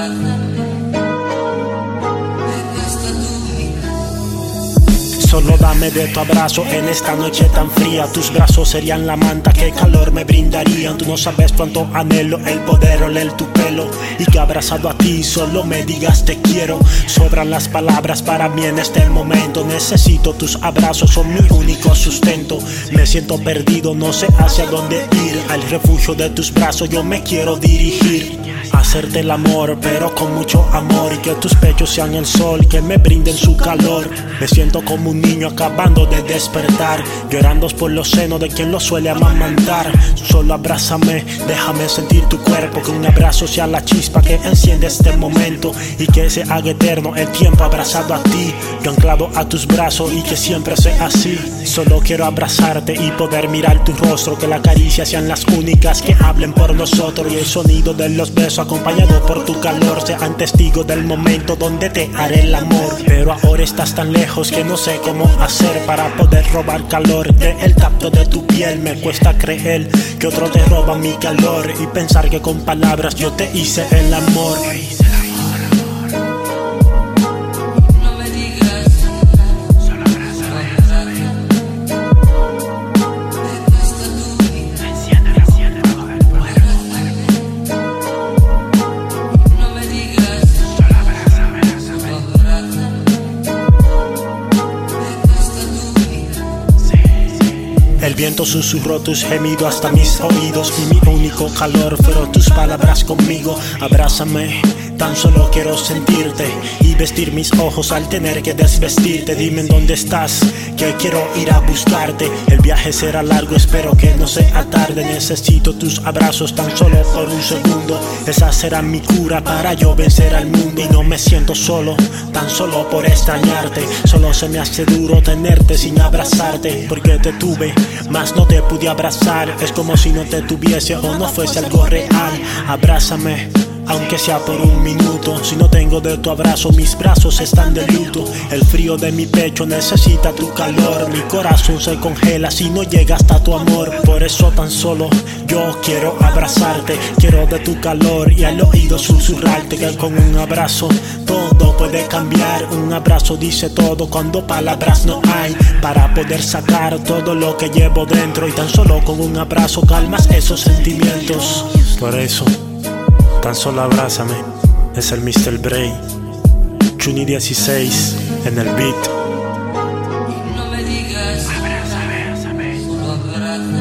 Solo dame de tu abrazo en esta noche tan fría. Tus brazos serían la manta que calor me brindarían. Tú no sabes cuánto anhelo el poder oler tu pelo, y que abrazado a ti solo me digas te quiero. Sobran las palabras para mí en este momento. Necesito tus abrazos, son mi único sustento. Me siento perdido, no sé hacia dónde ir. Al refugio de tus brazos yo me quiero dirigir. Hacerte el amor, pero con mucho amor, y que tus pechos sean el sol que me brinden su calor. Me siento como un niño acabando de despertar, llorando por los senos de quien lo suele amamantar. Solo abrázame, déjame sentir tu cuerpo, que un abrazo sea la chispa que enciende este momento, y que se haga eterno el tiempo abrazado a ti, yo anclado a tus brazos, y que siempre sea así. Solo quiero abrazarte y poder mirar tu rostro, que las caricias sean las únicas que hablen por nosotros, y el sonido de los besos acompañado por tu calor sean testigo del momento donde te haré el amor. Pero ahora estás tan lejos que no sé cómo hacer para poder robar calor del tacto de tu piel. Me cuesta creer que otro te roba mi calor, y pensar que con palabras yo te hice el amor. El viento susurró tus gemidos hasta mis oídos, y mi único calor fueron tus palabras conmigo. Abrázame, tan solo quiero sentirte y vestir mis ojos al tener que desvestirte. Dime en dónde estás, que quiero ir a buscarte. El viaje será largo, espero que no sea tarde. Necesito tus abrazos tan solo por un segundo. Esa será mi cura para yo vencer al mundo. Y no me siento solo, tan solo por extrañarte. Solo se me hace duro tenerte sin abrazarte, porque te tuve, mas no te pude abrazar. Es como si no te tuviese o no fuese algo real. Abrázame, aunque sea por un minuto. Si no tengo de tu abrazo, mis brazos están de luto. El frío de mi pecho necesita tu calor. Mi corazón se congela si no llega hasta tu amor. Por eso tan solo yo quiero abrazarte. Quiero de tu calor y al oído susurrarte que con un abrazo todo puede cambiar. Un abrazo dice todo cuando palabras no hay, para poder sacar todo lo que llevo dentro. Y tan solo con un abrazo calmas esos sentimientos. Por eso tan solo abrázame. Es el Mr. Bray, Juni 16 en el beat. No me digas, abrázame, solo abrázame.